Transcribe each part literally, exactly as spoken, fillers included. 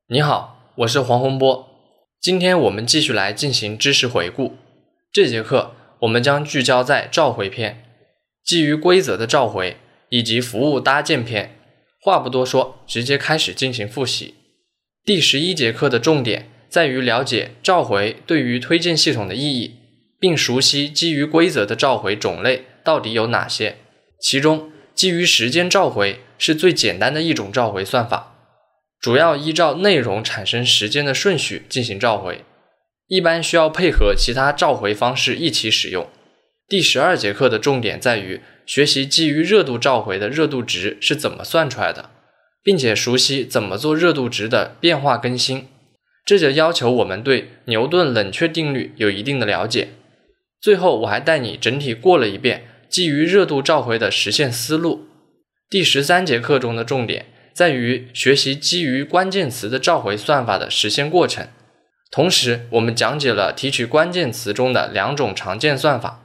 你好，我是黄洪波。今天我们继续来进行知识回顾。这节课我们将聚焦在召回篇，基于规则的召回以及服务搭建篇。话不多说，直接开始进行复习。第十一节课的重点在于了解召回对于推荐系统的意义，并熟悉基于规则的召回种类到底有哪些。其中，基于时间召回是最简单的一种召回算法。主要依照内容产生时间的顺序进行召回，一般需要配合其他召回方式一起使用。第十二节课的重点在于学习基于热度召回的热度值是怎么算出来的，并且熟悉怎么做热度值的变化更新，这就要求我们对牛顿冷却定律有一定的了解。最后我还带你整体过了一遍基于热度召回的实现思路。第十三节课中的重点在于学习基于关键词的召回算法的实现过程，同时我们讲解了提取关键词中的两种常见算法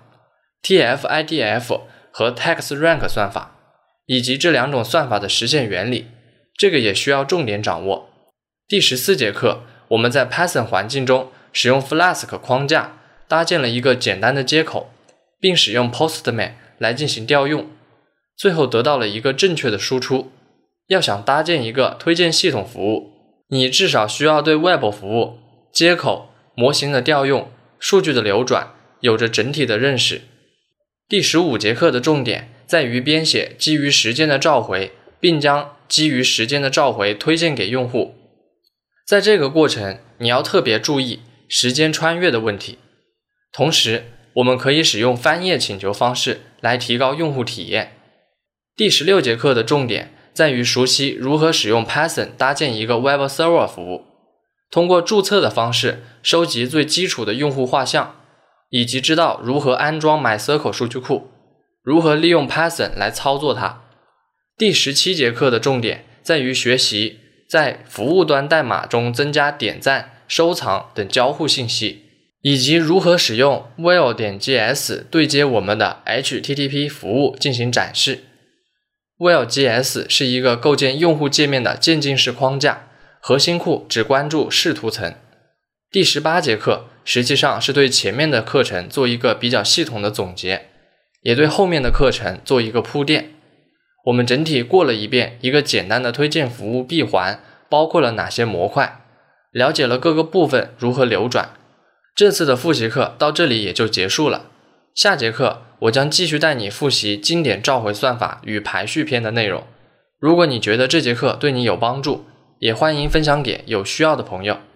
T F I D F 和 TextRank 算法，以及这两种算法的实现原理，这个也需要重点掌握。第十四节课我们在 Python 环境中使用 Flask 框架搭建了一个简单的接口，并使用 Postman 来进行调用，最后得到了一个正确的输出。要想搭建一个推荐系统服务，你至少需要对 Web 服务、接口、模型的调用、数据的流转有着整体的认识。第十五节课的重点在于编写基于时间的召回，并将基于时间的召回推荐给用户。在这个过程，你要特别注意时间穿越的问题。同时，我们可以使用翻页请求方式来提高用户体验。第十六节课的重点在于熟悉如何使用 Python 搭建一个 Web Server 服务，通过注册的方式收集最基础的用户画像，以及知道如何安装 MySQL 数据库，如何利用 Python 来操作它。第十七节课的重点在于学习在服务端代码中增加点赞、收藏等交互信息，以及如何使用 Whale.js 对接我们的 H T T P 服务进行展示。Whale.js 是一个构建用户界面的渐进式框架，核心库只关注视图层。第十八节课实际上是对前面的课程做一个比较系统的总结，也对后面的课程做一个铺垫。我们整体过了一遍一个简单的推荐服务闭环包括了哪些模块，了解了各个部分如何流转。这次的复习课到这里也就结束了。下节课我将继续带你复习经典召回算法与排序篇的内容。如果你觉得这节课对你有帮助，也欢迎分享给有需要的朋友。